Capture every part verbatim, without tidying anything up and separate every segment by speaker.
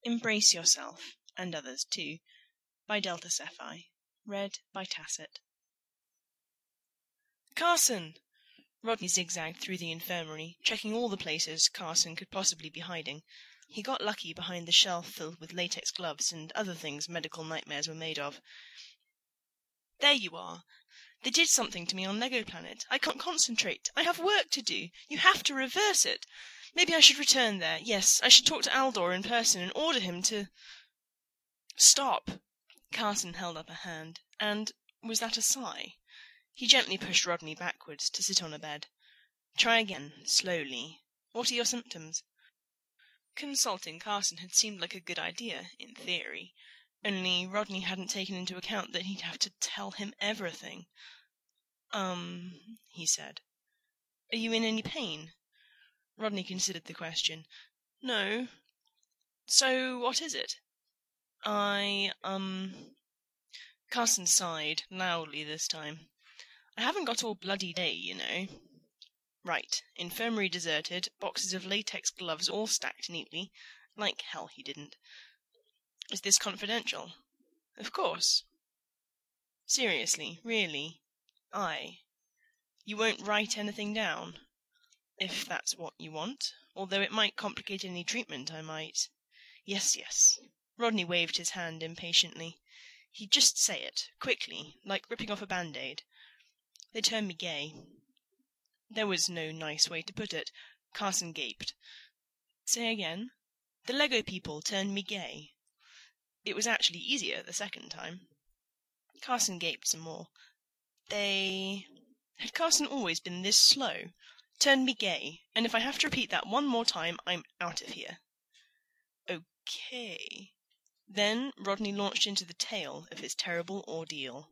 Speaker 1: Embrace Yourself, and Others Too, by Delta Cephi. Read by Tacit. Carson! Rodney zigzagged through the infirmary, checking all the places Carson could possibly be hiding. He got lucky behind the shelf filled with latex gloves and other things medical nightmares were made of. There you are! They did something to me on Lego Planet. I can't concentrate. I have work to do. You have to reverse it. Maybe I should return there. Yes, I should talk to Aldor in person and order him to... Stop! Carson held up a hand, and was that a sigh? He gently pushed Rodney backwards to sit on a bed. Try again, slowly. What are your symptoms? Consulting Carson had seemed like a good idea, in theory. Only Rodney hadn't taken into account that he'd have to tell him everything. Um, he said. Are you in any pain? Rodney considered the question. No. So what is it? I, um... Carson sighed, loudly this time. I haven't got all bloody day, you know. Right. Infirmary deserted, boxes of latex gloves all stacked neatly. Like hell he didn't. Is this confidential? Of course. Seriously, really. I. You won't write anything down? If that's what you want. Although it might complicate any treatment, I might. Yes, yes. Rodney waved his hand impatiently. He'd just say it, quickly, like ripping off a band-aid. They turned me gay. There was no nice way to put it. Carson gaped. Say again. The Lego people turned me gay. It was actually easier the second time. Carson gaped some more. They... Had Carson always been this slow? Turned me gay, and if I have to repeat that one more time, I'm out of here. Okay. Then Rodney launched into the tale of his terrible ordeal.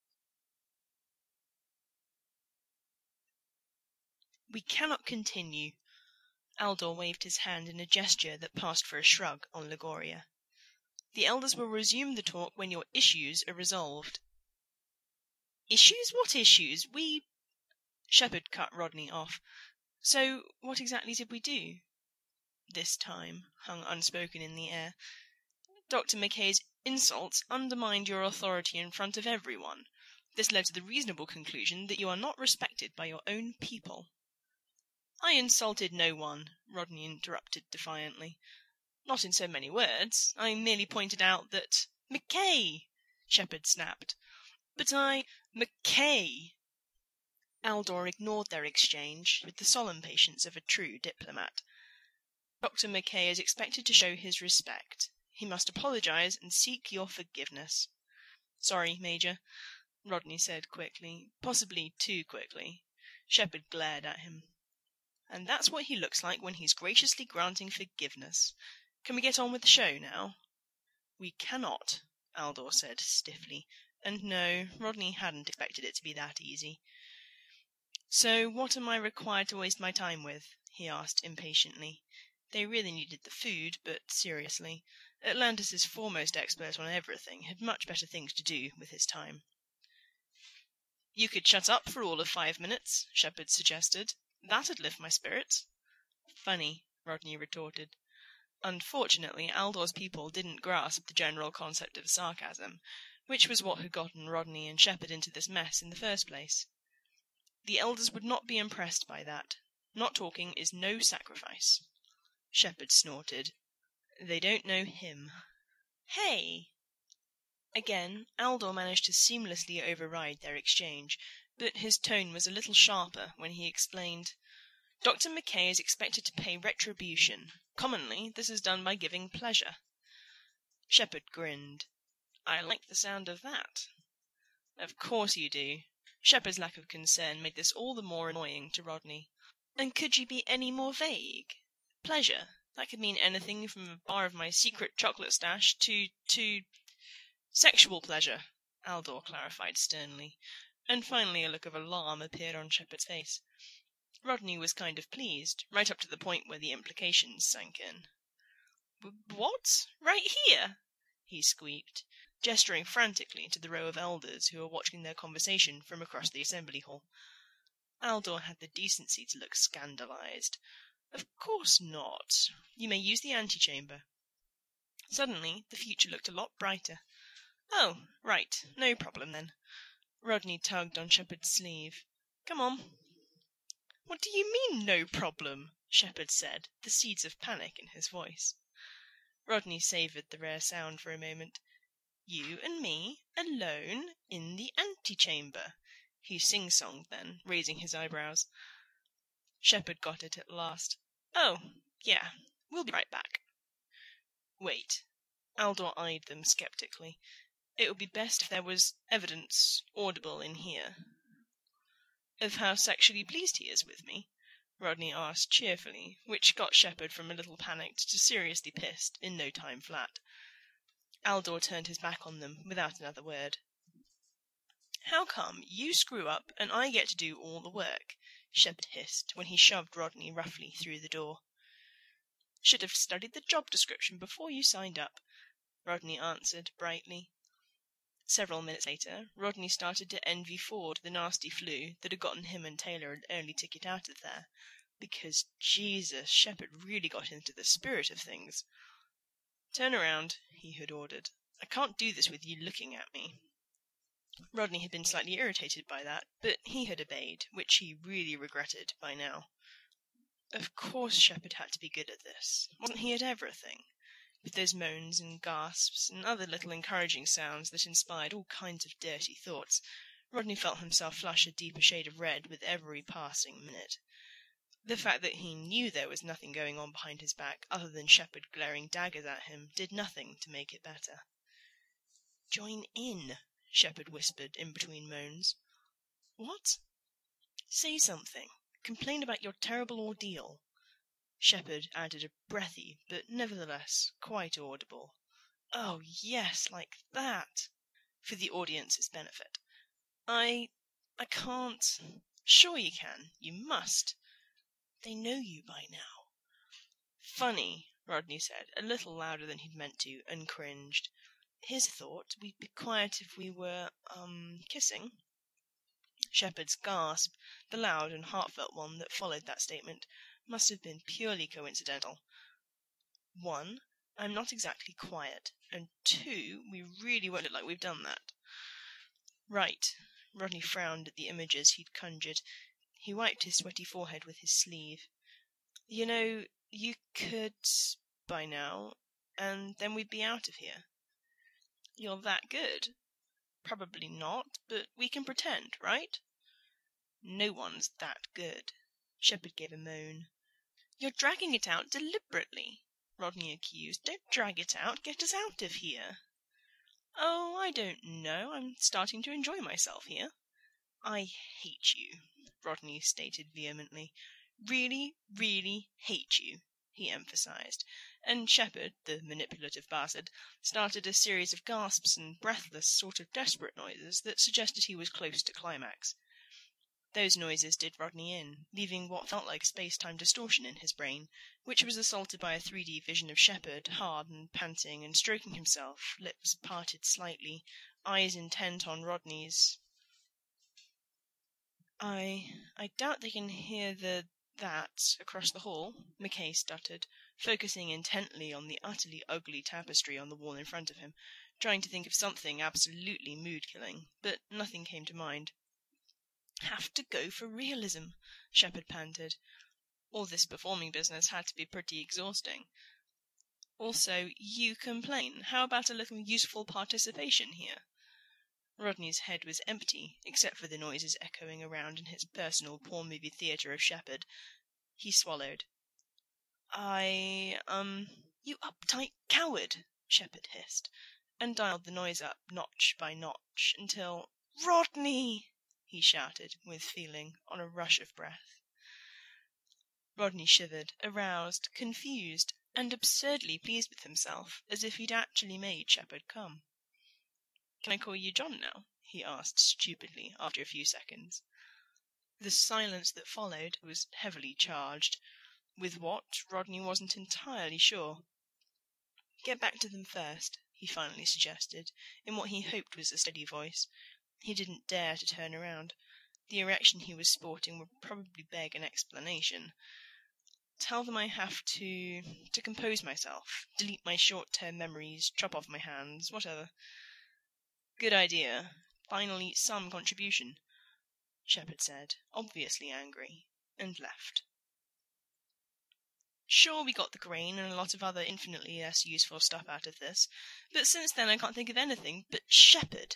Speaker 1: We cannot continue. Aldor waved his hand in a gesture that passed for a shrug on Ligoria. The elders will resume the talk when your issues are resolved. Issues? What issues? We... Shepherd cut Rodney off. So, what exactly did we do? This time hung unspoken in the air. Doctor McKay's insults undermined your authority in front of everyone. This led to the reasonable conclusion that you are not respected by your own people. I insulted no one, Rodney interrupted defiantly. Not in so many words. I merely pointed out that... McKay! Shepherd snapped. But I... McKay! Aldor ignored their exchange with the solemn patience of a true diplomat. Doctor McKay is expected to show his respect. He must apologize and seek your forgiveness. Sorry, Major, Rodney said quickly, possibly too quickly. Shepherd glared at him. And that's what he looks like when he's graciously granting forgiveness. Can we get on with the show now? We cannot, Aldor said stiffly, and no, Rodney hadn't expected it to be that easy. So what am I required to waste my time with? He asked impatiently. They really needed the food, but seriously, Atlantis' foremost expert on everything had much better things to do with his time. You could shut up for all of five minutes, Shepherd suggested. That'd lift my spirits. Funny, Rodney retorted. Unfortunately, Aldor's people didn't grasp the general concept of sarcasm, which was what had gotten Rodney and Shepherd into this mess in the first place. The elders would not be impressed by that. Not talking is no sacrifice. Shepherd snorted. They don't know him. Hey! Again, Aldor managed to seamlessly override their exchange, but his tone was a little sharper when he explained, Doctor McKay is expected to pay retribution. Commonly, this is done by giving pleasure. Shepherd grinned. I like the sound of that. Of course you do. Shepherd's lack of concern made this all the more annoying to Rodney. And could you be any more vague? Pleasure. That could mean anything from a bar of my secret chocolate stash to... to... Sexual pleasure, Aldor clarified sternly, and finally a look of alarm appeared on Shepherd's face. Rodney was kind of pleased, right up to the point where the implications sank in. "What? Right here?" he squeaked, gesturing frantically to the row of elders who were watching their conversation from across the assembly hall. Aldor had the decency to look scandalized. "Of course not. You may use the antechamber." Suddenly the future looked a lot brighter. "Oh, right, no problem then." Rodney tugged on Shepard's sleeve. "Come on." "What do you mean, no problem?" Shepard said, the seeds of panic in his voice. Rodney savoured the rare sound for a moment. "You and me, alone, in the antechamber," he sing-songed then, raising his eyebrows. Shepard got it at last. "Oh, yeah, we'll be right back." "Wait." Aldor eyed them skeptically. "It would be best if there was evidence audible in here." "Of how sexually pleased he is with me?" Rodney asked cheerfully, which got Shepard from a little panicked to seriously pissed in no time flat. Aldor turned his back on them without another word. "How come you screw up and I get to do all the work?" Shepard hissed when he shoved Rodney roughly through the door. "Should have studied the job description before you signed up," Rodney answered brightly. Several minutes later, Rodney started to envy Ford the nasty flu that had gotten him and Taylor an early ticket out of there, because, Jesus, Shepard really got into the spirit of things. "Turn around," he had ordered. "I can't do this with you looking at me." Rodney had been slightly irritated by that, but he had obeyed, which he really regretted by now. Of course Shepard had to be good at this. Wasn't he at everything? With those moans and gasps and other little encouraging sounds that inspired all kinds of dirty thoughts, Rodney felt himself flush a deeper shade of red with every passing minute. The fact that he knew there was nothing going on behind his back other than Shepard glaring daggers at him did nothing to make it better. "Join in," Shepard whispered in between moans. "What?" "Say something. Complain about your terrible ordeal." Shepard added a breathy, but nevertheless quite audible, "Oh, yes, like that," for the audience's benefit. I... I can't." "Sure you can. You must." "They know you by now." "Funny," Rodney said, a little louder than he'd meant to, and cringed. "Here's a thought. We'd be quiet if we were, um, kissing." Shepard's gasp, the loud and heartfelt one that followed that statement, must have been purely coincidental. One, I'm not exactly quiet, and two, we really won't look like we've done that. "Right." Rodney frowned at the images he'd conjured. He wiped his sweaty forehead with his sleeve. "You know, you could, by now, and then we'd be out of here." "You're that good?" "Probably not, but we can pretend, right?" "No one's that good." Shepard gave a moan. "You're dragging it out deliberately," Rodney accused. "Don't drag it out. Get us out of here." "Oh, I don't know. I'm starting to enjoy myself here." "I hate you," Rodney stated vehemently. "Really, really hate you," he emphasized, and Shepard, the manipulative bastard, started a series of gasps and breathless, sort of desperate noises that suggested he was close to climax. Those noises did Rodney in, leaving what felt like space-time distortion in his brain, which was assaulted by a three D vision of Shepard, hard and panting and stroking himself, lips parted slightly, eyes intent on Rodney's. I... I doubt they can hear the... that across the hall," McKay stuttered, focusing intently on the utterly ugly tapestry on the wall in front of him, trying to think of something absolutely mood-killing, but nothing came to mind. "Have to go for realism," Shepard panted. All this performing business had to be pretty exhausting. "Also, you complain. How about a little useful participation here?" Rodney's head was empty, except for the noises echoing around in his personal porn-movie theatre of Shepard. He swallowed. I, um... "You uptight coward!" Shepard hissed, and dialed the noise up notch by notch, until... "Rodney!" he shouted, with feeling, on a rush of breath. Rodney shivered, aroused, confused, and absurdly pleased with himself, as if he'd actually made Shepard come. "Can I call you John now?" he asked stupidly, after a few seconds. The silence that followed was heavily charged. With what, Rodney wasn't entirely sure. "Get back to them first," he finally suggested, in what he hoped was a steady voice. He didn't dare to turn around. The erection he was sporting would probably beg an explanation. Tell them I have to... to compose myself, delete my short-term memories, chop off my hands, whatever. Good idea. Finally, some contribution, Shepherd said, obviously angry, and left. Sure, we got the grain and a lot of other infinitely less useful stuff out of this, but since then I can't think of anything but Shepherd.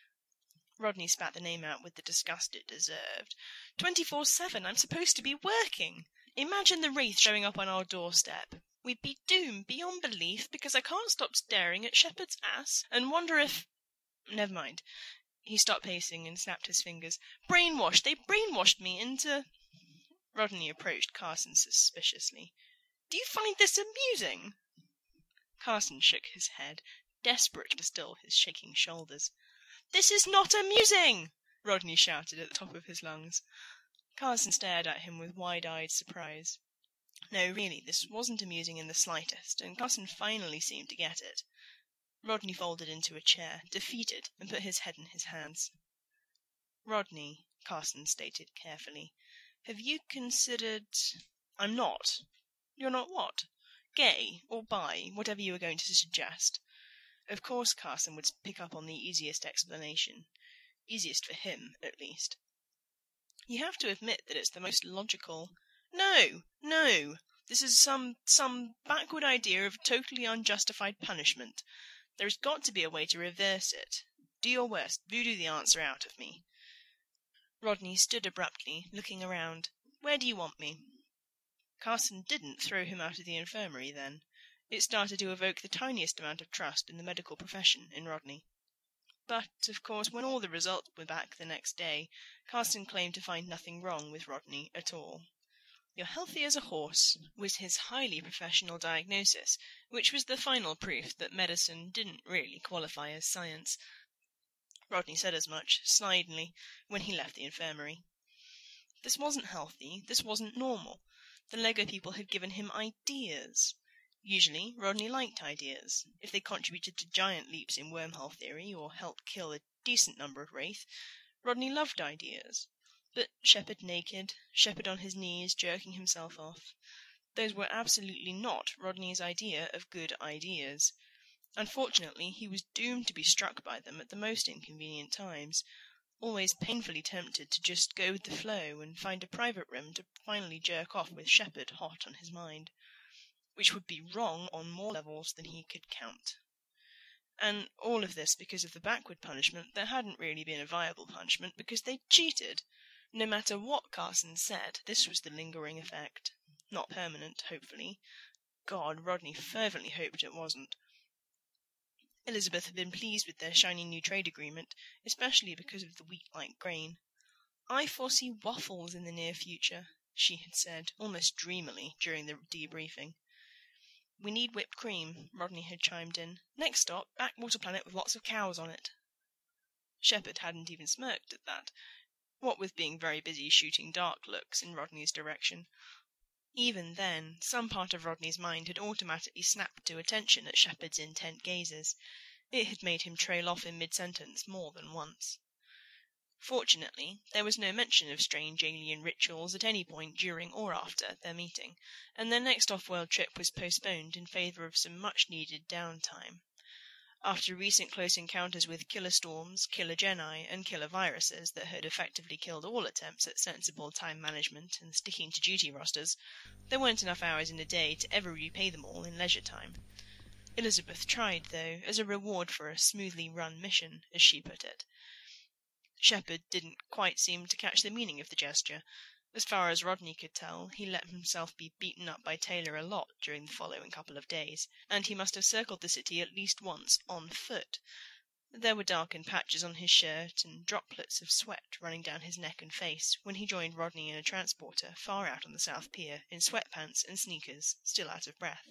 Speaker 1: Rodney spat the name out with the disgust it deserved. Twenty-four seven, I'm supposed to be working. Imagine the wraith showing up on our doorstep. We'd be doomed beyond belief because I can't stop staring at Shepherd's ass and wonder if... Never mind. He stopped pacing and snapped his fingers. Brainwashed! They brainwashed me into... Rodney approached Carson suspiciously. Do you find this amusing? Carson shook his head, desperate to still his shaking shoulders. This is not amusing! Rodney shouted at the top of his lungs. Carson stared at him with wide-eyed surprise. No, really, this wasn't amusing in the slightest, and Carson finally seemed to get it. Rodney folded into a chair, defeated, and put his head in his hands. Rodney, Carson stated carefully, have you considered... I'm not. You're not what? Gay, or bi, whatever you were going to suggest. Of course Carson would pick up on the easiest explanation. Easiest for him, at least. You have to admit that it's the most logical... No, no! This is some, some backward idea of totally unjustified punishment. There's got to be a way to reverse it. Do your worst. Voodoo the answer out of me. Rodney stood abruptly, looking around. Where do you want me? Carson didn't throw him out of the infirmary, then. It started to evoke the tiniest amount of trust in the medical profession in Rodney. But, of course, when all the results were back the next day, Carson claimed to find nothing wrong with Rodney at all. You're healthy as a horse, was his highly professional diagnosis, which was the final proof that medicine didn't really qualify as science. Rodney said as much, snidely, when he left the infirmary. This wasn't healthy, this wasn't normal. The Lego people had given him ideas. Usually, Rodney liked ideas. If they contributed to giant leaps in wormhole theory, or helped kill a decent number of wraith, Rodney loved ideas. But Shepherd naked, Shepherd on his knees, jerking himself off, those were absolutely not Rodney's idea of good ideas. Unfortunately, he was doomed to be struck by them at the most inconvenient times, always painfully tempted to just go with the flow and find a private room to finally jerk off with Shepherd hot on his mind, which would be wrong on more levels than he could count. And all of this because of the backward punishment that hadn't really been a viable punishment because they'd cheated. No matter what Carson said, this was the lingering effect. Not permanent, hopefully. God, Rodney fervently hoped it wasn't. Elizabeth had been pleased with their shiny new trade agreement, especially because of the wheat-like grain. I foresee waffles in the near future, she had said, almost dreamily, during the debriefing. We need whipped cream, Rodney had chimed in. Next stop, backwater planet with lots of cows on it. Shepherd hadn't even smirked at that, what with being very busy shooting dark looks in Rodney's direction. Even then, some part of Rodney's mind had automatically snapped to attention at Shepherd's intent gazes. It had made him trail off in mid-sentence more than once. Fortunately, there was no mention of strange alien rituals at any point during or after their meeting, and their next off-world trip was postponed in favour of some much-needed downtime. After recent close encounters with killer storms, killer geni, and killer viruses that had effectively killed all attempts at sensible time management and sticking to duty rosters, there weren't enough hours in a day to ever repay them all in leisure time. Elizabeth tried, though, as a reward for a smoothly run mission, as she put it. Shepherd didn't quite seem to catch the meaning of the gesture. As far as Rodney could tell, he let himself be beaten up by Taylor a lot during the following couple of days, and he must have circled the city at least once on foot. There were darkened patches on his shirt and droplets of sweat running down his neck and face when he joined Rodney in a transporter far out on the South Pier in sweatpants and sneakers, still out of breath.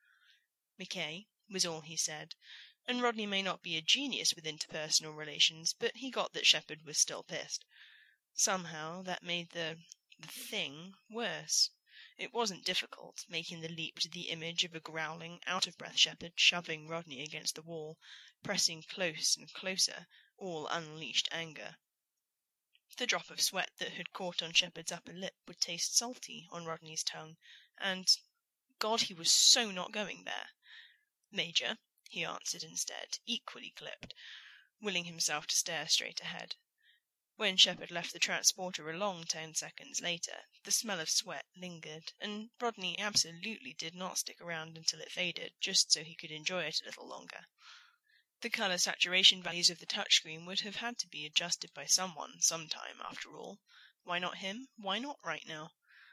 Speaker 1: "McKay," was all he said, and Rodney may not be a genius with interpersonal relations, but he got that Shepherd was still pissed. Somehow that made the... the thing worse. It wasn't difficult, making the leap to the image of a growling, out-of-breath Shepherd shoving Rodney against the wall, pressing close and closer, all unleashed anger. The drop of sweat that had caught on Shepherd's upper lip would taste salty on Rodney's tongue, and God, he was so not going there. Major, he answered instead, equally clipped, willing himself to stare straight ahead. When Shepherd left the transporter a long ten seconds later, the smell of sweat lingered, and Rodney absolutely did not stick around until it faded, just so he could enjoy it a little longer. The colour saturation values of the touchscreen would have had to be adjusted by someone sometime, after all. Why not him? Why not right now?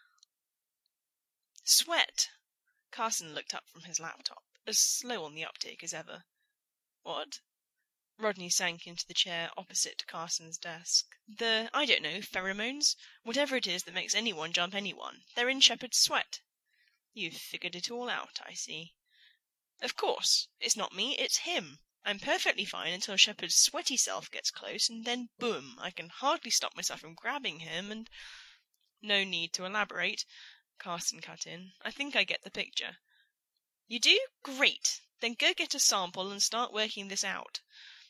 Speaker 1: Sweat! Carson looked up from his laptop, as slow on the uptake as ever. What? Rodney sank into the chair opposite Carson's desk. The, I don't know, pheromones? Whatever it is that makes anyone jump anyone. They're in Shepherd's sweat. You've figured it all out, I see. Of course. It's not me, it's him. I'm perfectly fine until Shepherd's sweaty self gets close, and then boom, I can hardly stop myself from grabbing him and... No need to elaborate, Carson cut in. I think I get the picture. You do? Great. Then go get a sample and start working this out.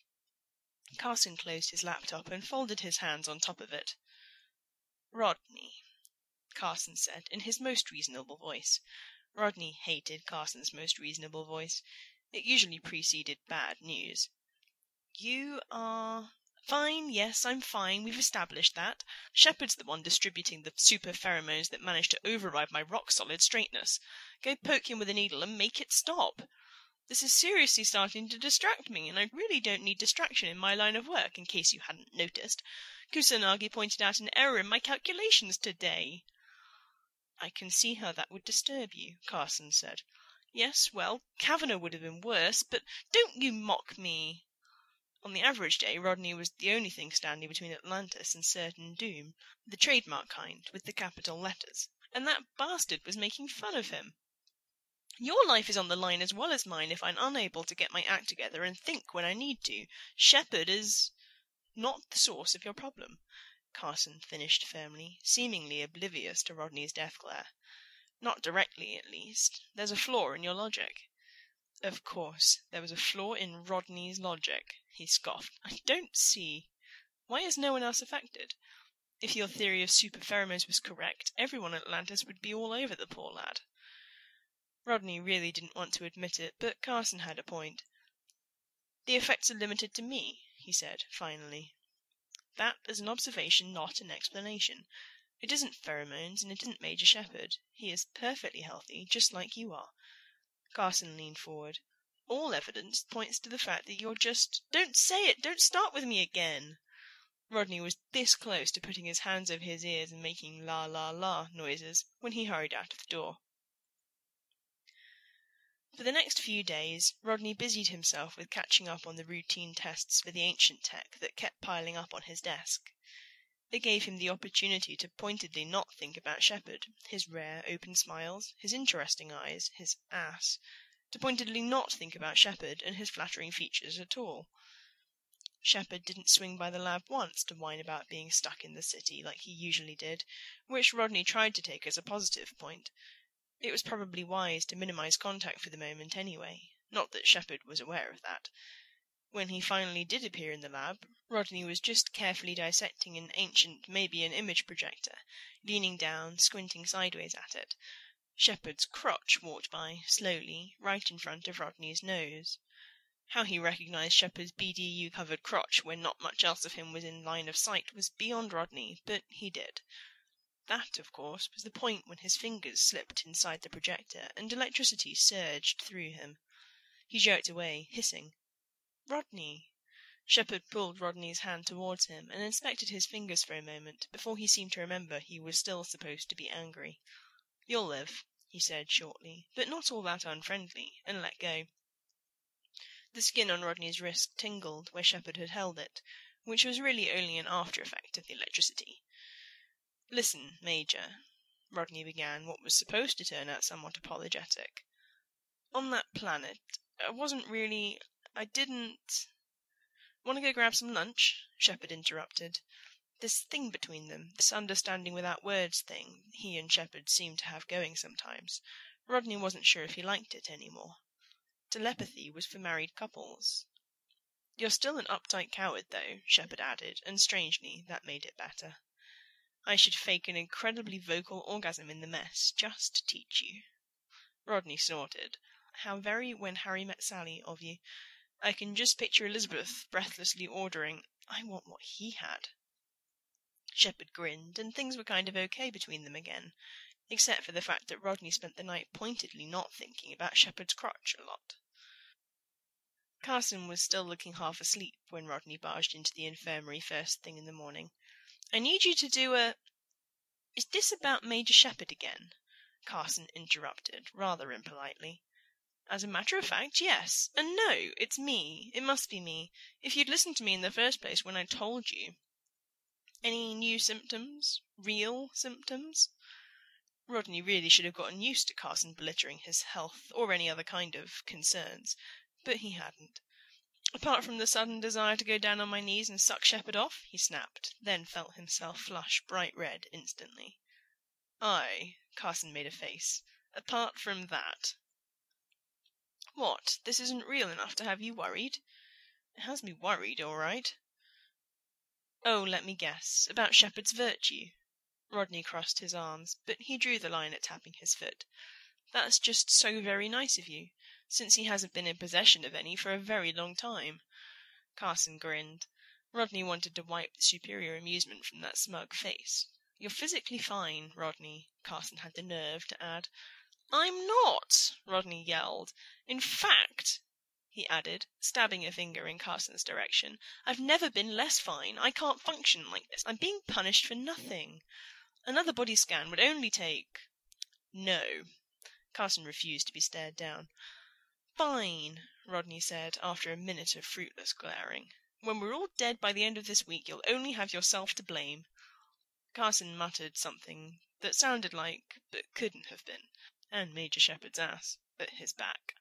Speaker 1: Carson closed his laptop and folded his hands on top of it. Rodney, Carson said in his most reasonable voice. Rodney hated Carson's most reasonable voice. It usually preceded bad news. You are... Fine, yes, I'm fine, we've established that. Shepherd's the one distributing the super pheromones that manage to override my rock-solid straightness. Go poke him with a needle and make it stop. This is seriously starting to distract me, and I really don't need distraction in my line of work, in case you hadn't noticed. Kusanagi pointed out an error in my calculations today. I can see how that would disturb you, Carson said. Yes, well, Kavanagh would have been worse, but don't you mock me. On the average day, Rodney was the only thing standing between Atlantis and certain doom, the trademark kind, with the capital letters, and that bastard was making fun of him. Your life is on the line as well as mine if I'm unable to get my act together and think when I need to. Shepherd is not the source of your problem, Carson finished firmly, seemingly oblivious to Rodney's death glare. Not directly, at least. There's a flaw in your logic. Of course, there was a flaw in Rodney's logic, he scoffed. I don't see. Why is no one else affected? If your theory of super pheromones was correct, everyone at Atlantis would be all over the poor lad. Rodney really didn't want to admit it, but Carson had a point. The effects are limited to me, he said, finally. That is an observation, not an explanation. It isn't pheromones, and it isn't Major Shepherd. He is perfectly healthy, just like you are. Carson leaned forward. All evidence points to the fact that you're just... Don't say it! Don't start with me again! Rodney was this close to putting his hands over his ears and making la-la-la noises when he hurried out of the door. For the next few days, Rodney busied himself with catching up on the routine tests for the ancient tech that kept piling up on his desk. It gave him the opportunity to pointedly not think about Shepherd, his rare, open smiles, his interesting eyes, his ass, to pointedly not think about Shepherd and his flattering features at all. Shepherd didn't swing by the lab once to whine about being stuck in the city like he usually did, which Rodney tried to take as a positive point. It was probably wise to minimize contact for the moment anyway, not that Shepherd was aware of that. When he finally did appear in the lab, Rodney was just carefully dissecting an ancient, maybe an image projector, leaning down, squinting sideways at it. Shepherd's crotch walked by, slowly, right in front of Rodney's nose. How he recognized Shepherd's B D U-covered crotch when not much else of him was in line of sight was beyond Rodney, but he did. That, of course, was the point when his fingers slipped inside the projector and electricity surged through him. He jerked away, hissing. Rodney! Shepherd pulled Rodney's hand towards him and inspected his fingers for a moment before he seemed to remember he was still supposed to be angry. You'll live, he said shortly, but not all that unfriendly, and let go. The skin on Rodney's wrist tingled where Shepherd had held it, which was really only an after-effect of the electricity. Listen, Major, Rodney began what was supposed to turn out somewhat apologetic. On that planet, I wasn't really... I didn't... Want to go grab some lunch? Shepherd interrupted. This thing between them, this understanding without words thing he and Shepherd seemed to have going sometimes, Rodney wasn't sure if he liked it any more. Telepathy was for married couples. You're still an uptight coward, though, Shepherd added, and strangely, that made it better. I should fake an incredibly vocal orgasm in the mess, just to teach you." Rodney snorted. "How very When Harry Met Sally of you. I can just picture Elizabeth breathlessly ordering, 'I want what he had.'" Shepherd grinned, and things were kind of okay between them again, except for the fact that Rodney spent the night pointedly not thinking about Shepherd's crotch a lot. Carson was still looking half asleep when Rodney barged into the infirmary first thing in the morning. "I need you to do a—" "Is this about Major Shepherd again?" Carson interrupted, rather impolitely. "As a matter of fact, yes. And no, it's me. It must be me. If you'd listened to me in the first place when I told you—" "Any new symptoms? Real symptoms?" Rodney really should have gotten used to Carson belittling his health or any other kind of concerns, but he hadn't. "Apart from the sudden desire to go down on my knees and suck Shepherd off," he snapped, then felt himself flush bright red instantly. "Aye," Carson made a face. "Apart from that." "What, this isn't real enough to have you worried?" "It has me worried, all right." "Oh, let me guess. About Shepherd's virtue." Rodney crossed his arms, but he drew the line at tapping his foot. "That's just so very nice of you, since he hasn't been in possession of any for a very long time." Carson grinned. Rodney wanted to wipe the superior amusement from that smug face. "You're physically fine, Rodney," Carson had the nerve to add. "I'm not!" Rodney yelled. "In fact," he added, stabbing a finger in Carson's direction, "I've never been less fine. I can't function like this. I'm being punished for nothing. Another body scan would only take—" "No." Carson refused to be stared down. "Fine," Rodney said, after a minute of fruitless glaring. "When we're all dead by the end of this week, you'll only have yourself to blame." Carson muttered something that sounded like, but couldn't have been, and Major Shepherd's ass at his back.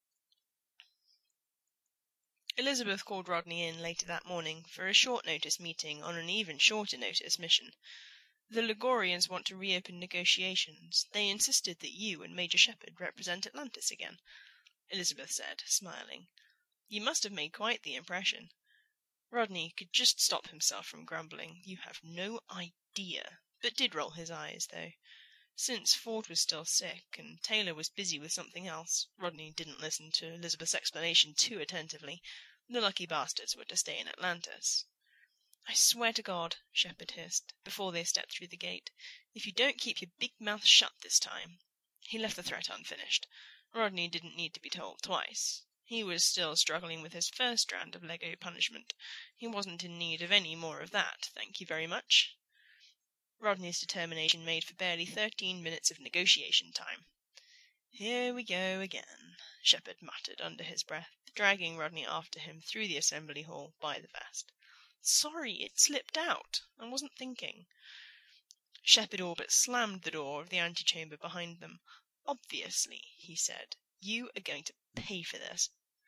Speaker 1: Elizabeth called Rodney in later that morning for a short-notice meeting on an even shorter-notice mission. "The Ligorians want to reopen negotiations. They insisted that you and Major Shepherd represent Atlantis again," Elizabeth said, smiling. "You must have made quite the impression." Rodney could just stop himself from grumbling, "You have no idea," but did roll his eyes, though. Since Ford was still sick, and Taylor was busy with something else, Rodney didn't listen to Elizabeth's explanation too attentively. The lucky bastards were to stay in Atlantis. "I swear to God," Shepherd hissed, before they stepped through the gate, "if you don't keep your big mouth shut this time—" He left the threat unfinished. Rodney didn't need to be told twice. He was still struggling with his first strand of Lego punishment. He wasn't in need of any more of that, thank you very much. Rodney's determination made for barely thirteen minutes of negotiation time. "Here we go again," Shepherd muttered under his breath, dragging Rodney after him through the assembly hall by the vest. "Sorry, it slipped out. I wasn't thinking." Shepherd all but slammed the door of the antechamber behind them. "Obviously," he said, "you are going to pay for this."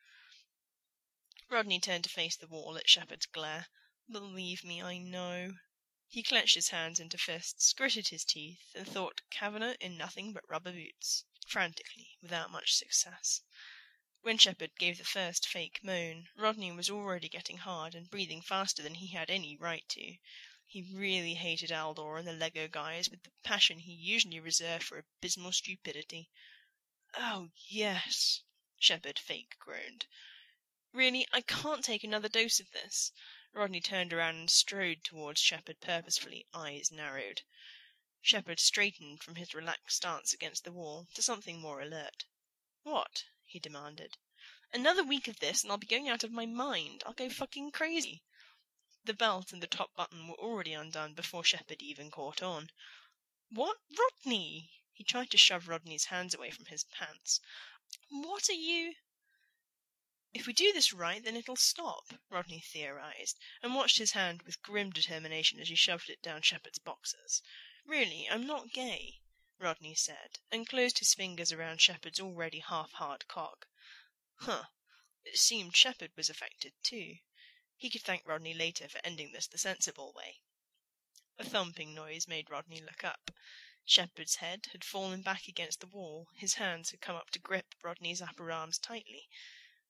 Speaker 1: Rodney turned to face the wall at Shepherd's glare. "Believe me, I know." He clenched his hands into fists, gritted his teeth, and thought Kavanagh in nothing but rubber boots, frantically, without much success. When Shepherd gave the first fake moan, Rodney was already getting hard and breathing faster than he had any right to. He really hated Aldor and the Lego guys with the passion he usually reserved for abysmal stupidity. "Oh, yes," Shepherd fake groaned. "Really, I can't take another dose of this." Rodney turned around and strode towards Shepherd purposefully, eyes narrowed. Shepherd straightened from his relaxed stance against the wall to something more alert. "What?" he demanded. "Another week of this and I'll be going out of my mind. I'll go fucking crazy." The belt and the top button were already undone before Shepherd even caught on. "What? Rodney!" He tried to shove Rodney's hands away from his pants. "What are you—" "If we do this right, then it'll stop," Rodney theorized, and watched his hand with grim determination as he shoved it down Shepherd's boxers. "Really, I'm not gay," Rodney said, and closed his fingers around Shepherd's already half-hard cock. Huh. It seemed Shepherd was affected, too. He could thank Rodney later for ending this the sensible way. A thumping noise made Rodney look up. Shepherd's head had fallen back against the wall. His hands had come up to grip Rodney's upper arms tightly.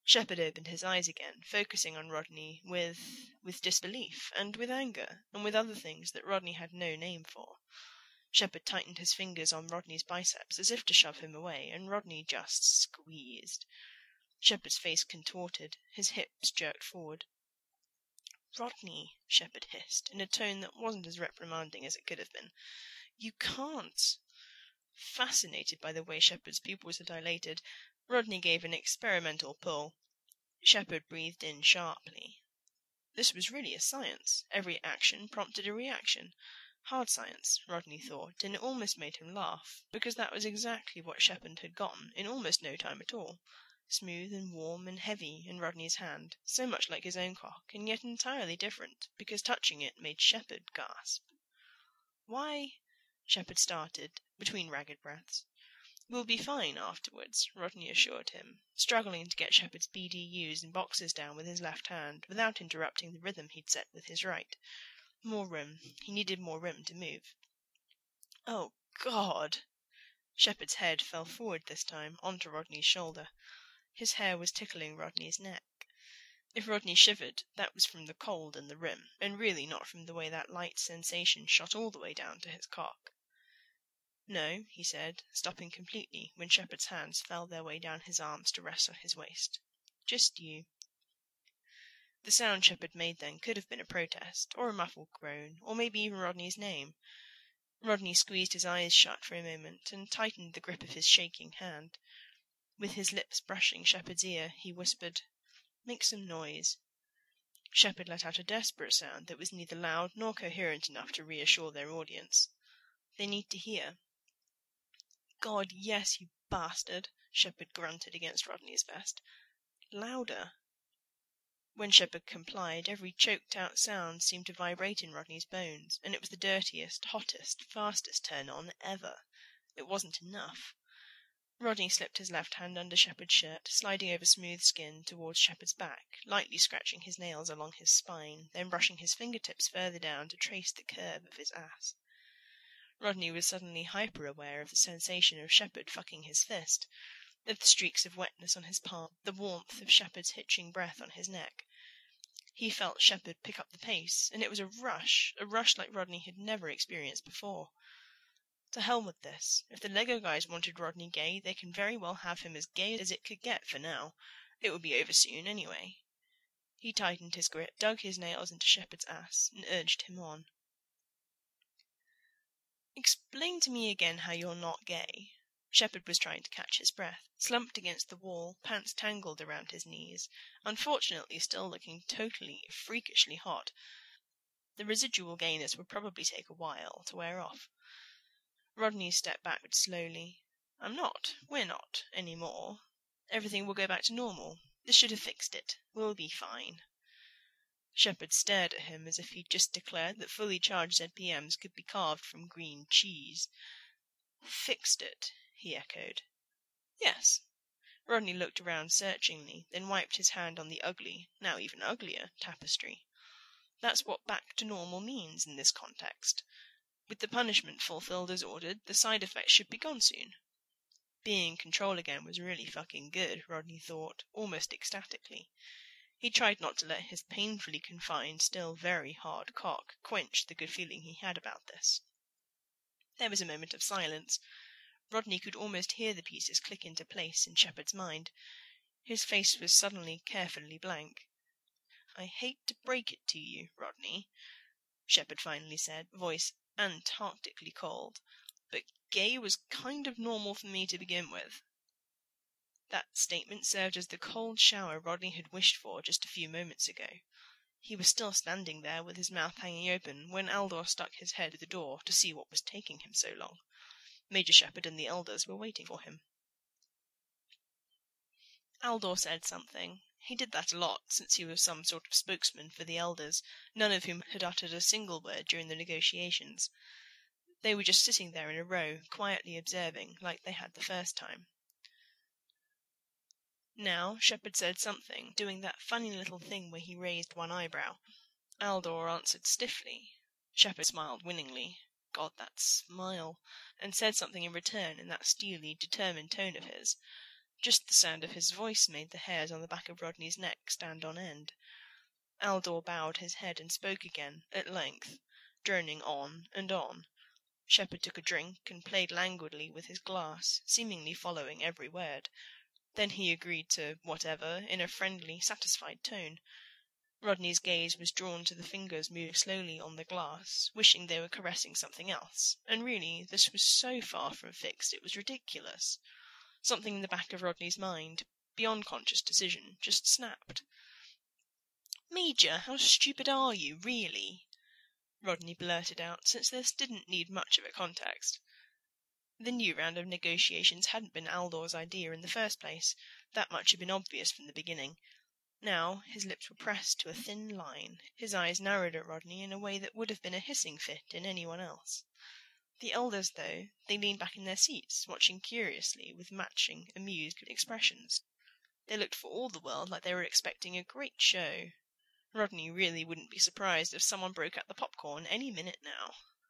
Speaker 1: Shepherd opened his eyes again, focusing on Rodney with with disbelief, and with anger, and with other things that Rodney had no name for. Shepherd tightened his fingers on Rodney's biceps as if to shove him away, and Rodney just squeezed. Shepherd's face contorted, his hips jerked forward. "Rodney," Shepherd hissed, in a tone that wasn't as reprimanding as it could have been, "you can't." Fascinated by the way Shepherd's pupils had dilated, Rodney gave an experimental pull. Shepherd breathed in sharply. This was really a science. Every action prompted a reaction. Hard science, Rodney thought, and it almost made him laugh, because that was exactly what Shepherd had gotten in almost no time at all. Smooth and warm and heavy in Rodney's hand, so much like his own cock, and yet entirely different, because touching it made Shepherd gasp. "Why—" Shepherd started, between ragged breaths. "We'll be fine afterwards," Rodney assured him, struggling to get Shepherd's B D Us and boxes down with his left hand, without interrupting the rhythm he'd set with his right. More room. He needed more room to move. "Oh, God!" Shepherd's head fell forward this time, onto Rodney's shoulder. His hair was tickling Rodney's neck. If Rodney shivered, that was from the cold and the rim, and really not from the way that light sensation shot all the way down to his cock. "No," he said, stopping completely when Shepherd's hands fell their way down his arms to rest on his waist. "Just you." The sound Shepherd made then could have been a protest, or a muffled groan, or maybe even Rodney's name. Rodney squeezed his eyes shut for a moment, and tightened the grip of his shaking hand. With his lips brushing Shepherd's ear, he whispered, "Make some noise." Shepherd let out a desperate sound that was neither loud nor coherent enough to reassure their audience. "They need to hear." "God, yes, you bastard," Shepherd grunted against Rodney's vest. "Louder." When Shepherd complied, every choked-out sound seemed to vibrate in Rodney's bones, and it was the dirtiest, hottest, fastest turn-on ever. It wasn't enough. Rodney slipped his left hand under Shepherd's shirt, sliding over smooth skin towards Shepherd's back, lightly scratching his nails along his spine, then brushing his fingertips further down to trace the curve of his ass. Rodney was suddenly hyper-aware of the sensation of Shepherd fucking his fist, of the streaks of wetness on his palm, the warmth of Shepherd's hitching breath on his neck. He felt Shepherd pick up the pace, and it was a rush, a rush like Rodney had never experienced before. To hell with this. If the Lego guys wanted Rodney gay, they can very well have him as gay as it could get for now. It would be over soon, anyway. He tightened his grip, dug his nails into Shepherd's ass, and urged him on. "Explain to me again how you're not gay." Shepherd was trying to catch his breath, slumped against the wall, pants tangled around his knees, unfortunately still looking totally, freakishly hot. The residual gayness would probably take a while to wear off. Rodney stepped backward slowly. "I'm not. We're not. Any more. Everything will go back to normal. This should have fixed it. We'll be fine." Shepherd stared at him as if he'd just declared that fully charged Z P Ms could be carved from green cheese. "Fixed it," he echoed. "Yes." Rodney looked around searchingly, then wiped his hand on the ugly, now even uglier, tapestry. "That's what back to normal means in this context. With the punishment fulfilled as ordered, the side effects should be gone soon." Being in control again was really fucking good, Rodney thought, almost ecstatically. He tried not to let his painfully confined, still very hard cock quench the good feeling he had about this. There was a moment of silence. Rodney could almost hear the pieces click into place in Shepherd's mind. His face was suddenly carefully blank. "I hate to break it to you, Rodney," Shepherd finally said, voice antarctically cold, "but gay was kind of normal for me to begin with." That statement served as the cold shower Rodney had wished for just a few moments ago. He was still standing there with his mouth hanging open when Aldor stuck his head through the door to see what was taking him so long. Major Shepherd and the elders were waiting for him. Aldor said something. He did that a lot, since he was some sort of spokesman for the elders, none of whom had uttered a single word during the negotiations. They were just sitting there in a row, quietly observing, like they had the first time. Now Shepherd said something, doing that funny little thing where he raised one eyebrow. Aldor answered stiffly. Shepherd smiled winningly. God, that smile! And said something in return in that steely, determined tone of his. Just the sound of his voice made the hairs on the back of Rodney's neck stand on end. Aldor bowed his head and spoke again, at length, droning on and on. Shepherd took a drink and played languidly with his glass, seemingly following every word. Then he agreed to whatever in a friendly, satisfied tone. Rodney's gaze was drawn to the fingers moving slowly on the glass, wishing they were caressing something else, and really this was so far from fixed it was ridiculous. Something in the back of Rodney's mind, beyond conscious decision, just snapped. "Major, how stupid are you, really?" Rodney blurted out, since this didn't need much of a context. The new round of negotiations hadn't been Aldor's idea in the first place. That much had been obvious from the beginning. Now his lips were pressed to a thin line, his eyes narrowed at Rodney in a way that would have been a hissing fit in anyone else. The elders, though, they leaned back in their seats, watching curiously with matching, amused expressions. They looked for all the world like they were expecting a great show. Rodney really wouldn't be surprised if someone broke out the popcorn any minute now.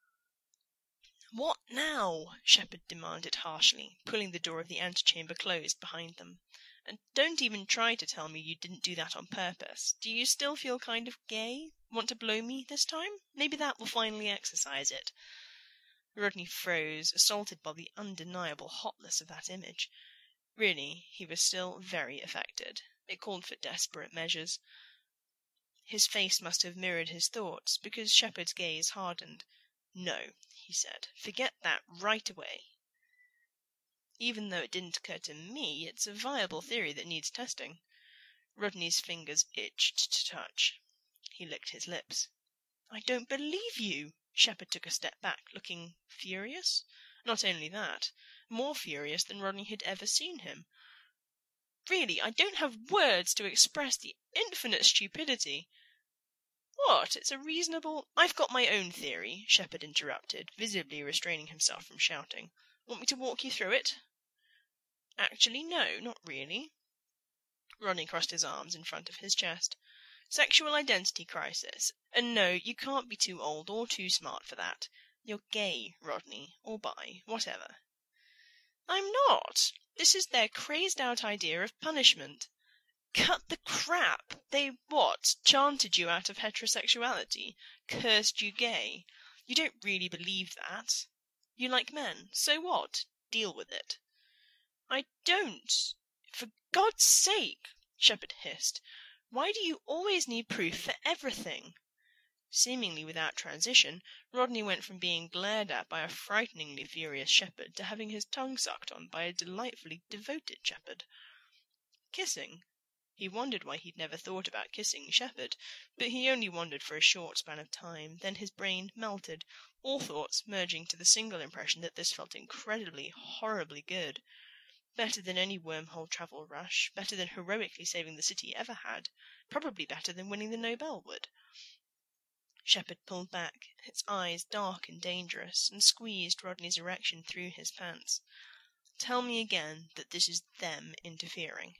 Speaker 1: "What now?" Shepherd demanded harshly, pulling the door of the antechamber closed behind them. "And don't even try to tell me you didn't do that on purpose. Do you still feel kind of gay? Want to blow me this time? Maybe that will finally exercise it." Rodney froze, assaulted by the undeniable hotness of that image. Really, he was still very affected. It called for desperate measures. His face must have mirrored his thoughts, because Shepherd's gaze hardened. "No," he said. "Forget that right away. Even though it didn't occur to me, it's a viable theory that needs testing." Rodney's fingers itched to touch. He licked his lips. "I don't believe you!" Shepherd took a step back, looking furious. Not only that, more furious than Rodney had ever seen him. "Really, I don't have words to express the infinite stupidity—" "What? It's a reasonable—" "I've got my own theory," Shepherd interrupted, visibly restraining himself from shouting. "Want me to walk you through it?" "Actually, no, not really." Rodney crossed his arms in front of his chest. "Sexual identity crisis. And no, you can't be too old or too smart for that. You're gay, Rodney, or bi, whatever." "I'm not. This is their crazed-out idea of punishment." "Cut the crap! They, what, chanted you out of heterosexuality? Cursed you gay? You don't really believe that. You like men. So what? Deal with it." "I don't. For God's sake," Shepherd hissed, "why do you always need proof for everything?" Seemingly without transition, Rodney went from being glared at by a frighteningly furious Shepherd to having his tongue sucked on by a delightfully devoted Shepherd. Kissing? He wondered why he'd never thought about kissing Shepherd, but he only wondered for a short span of time, then his brain melted, all thoughts merging to the single impression that this felt incredibly, horribly good. Better than any wormhole travel rush, better than heroically saving the city ever had, probably better than winning the Nobel would. Shepherd pulled back, its eyes dark and dangerous, and squeezed Rodney's erection through his pants. "Tell me again that this is them interfering."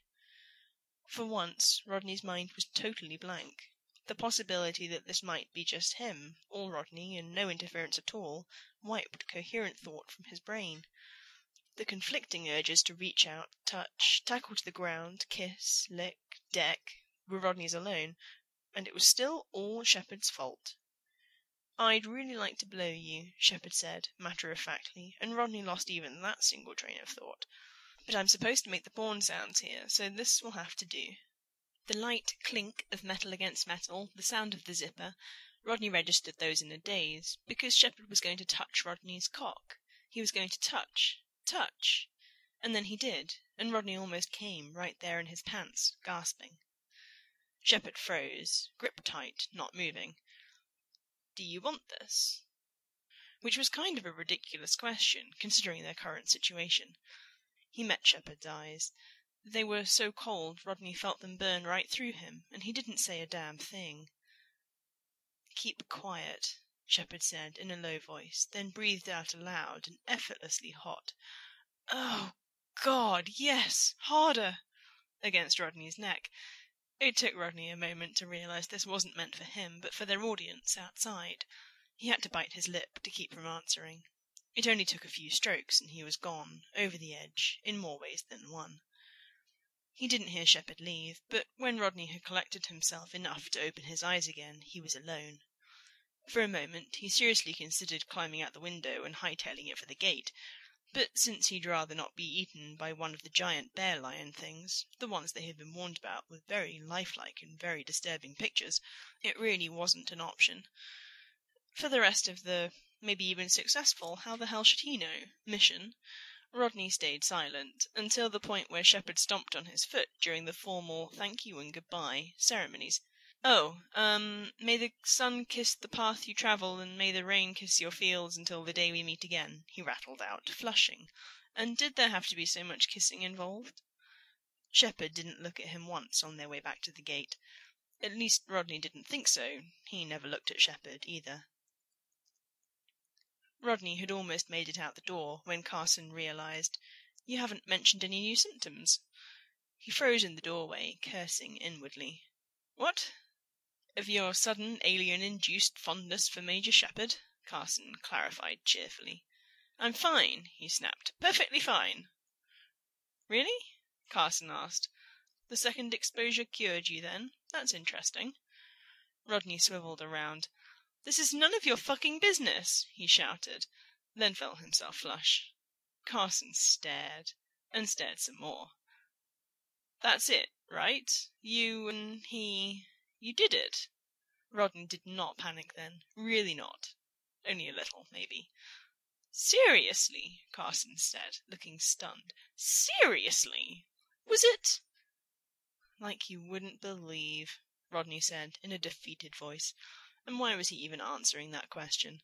Speaker 1: For once, Rodney's mind was totally blank. The possibility that this might be just him, all Rodney, and no interference at all, wiped coherent thought from his brain. The conflicting urges to reach out, touch, tackle to the ground, kiss, lick, deck, were Rodney's alone, and it was still all Shepherd's fault. "I'd really like to blow you," Shepherd said, matter-of-factly, and Rodney lost even that single train of thought. "But I'm supposed to make the porn sounds here, so this will have to do." The light clink of metal against metal, the sound of the zipper, Rodney registered those in a daze, because Shepherd was going to touch Rodney's cock. He was going to touch, touch, and then he did, and Rodney almost came right there in his pants, gasping. Shepherd froze, gripped tight, not moving. "Do you want this?" Which was kind of a ridiculous question, considering their current situation. He met Shepherd's eyes. They were so cold Rodney felt them burn right through him, and he didn't say a damn thing. "Keep quiet," Shepherd said in a low voice, then breathed out aloud and effortlessly hot. "Oh, God, yes! Harder!" against Rodney's neck. It took Rodney a moment to realize this wasn't meant for him, but for their audience outside. He had to bite his lip to keep from answering. It only took a few strokes, and he was gone, over the edge, in more ways than one. He didn't hear Shepherd leave, but when Rodney had collected himself enough to open his eyes again, he was alone. For a moment he seriously considered climbing out the window and hightailing it for the gate, but since he'd rather not be eaten by one of the giant bear-lion things, the ones they had been warned about with very lifelike and very disturbing pictures, it really wasn't an option. For the rest of the, maybe even successful, how the hell should he know, mission, Rodney stayed silent, until the point where Shepherd stomped on his foot during the formal thank you and goodbye ceremonies. "Oh, um, may the sun kiss the path you travel, and may the rain kiss your fields until the day we meet again," he rattled out, flushing. And did there have to be so much kissing involved? Shepherd didn't look at him once on their way back to the gate. At least Rodney didn't think so. He never looked at Shepherd, either. Rodney had almost made it out the door when Carson realized, "You haven't mentioned any new symptoms." He froze in the doorway, cursing inwardly. "What? Of your sudden alien-induced fondness for Major Shepherd," Carson clarified cheerfully. "I'm fine," he snapped. "Perfectly fine." "Really?" Carson asked. "The second exposure cured you, then? That's interesting." Rodney swiveled around. "This is none of your fucking business," he shouted, then felt himself flush. Carson stared, and stared some more. "That's it, right? You and he... you did it?" Rodney did not panic then. Really not. Only a little, maybe. "Seriously?" Carson said, looking stunned. "Seriously? Was it—" "Like you wouldn't believe," Rodney said in a defeated voice. And why was he even answering that question?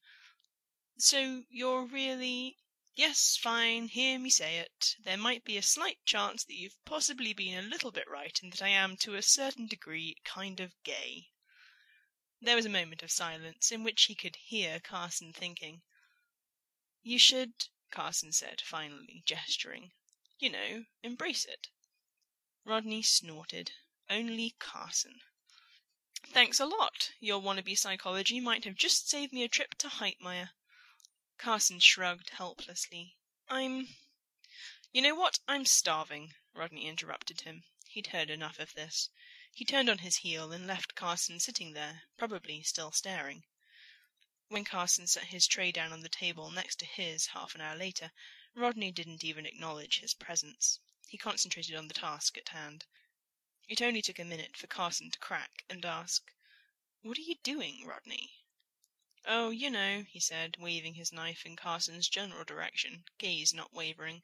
Speaker 1: "So you're really... Yes, fine, hear me say it. There might be a slight chance that you've possibly been a little bit right, and that I am, to a certain degree, kind of gay." There was a moment of silence, in which he could hear Carson thinking. "You should," Carson said, finally, gesturing. "You know, embrace it." Rodney snorted. Only Carson. "Thanks a lot. Your wannabe psychology might have just saved me a trip to Heitmeyer." Carson shrugged helplessly. I'm... "You know what? I'm starving," Rodney interrupted him. He'd heard enough of this. He turned on his heel and left Carson sitting there, probably still staring. When Carson set his tray down on the table next to his half an hour later, Rodney didn't even acknowledge his presence. He concentrated on the task at hand. It only took a minute for Carson to crack and ask, "What are you doing, Rodney?" "Oh, you know," he said, waving his knife in Carson's general direction, gaze not wavering.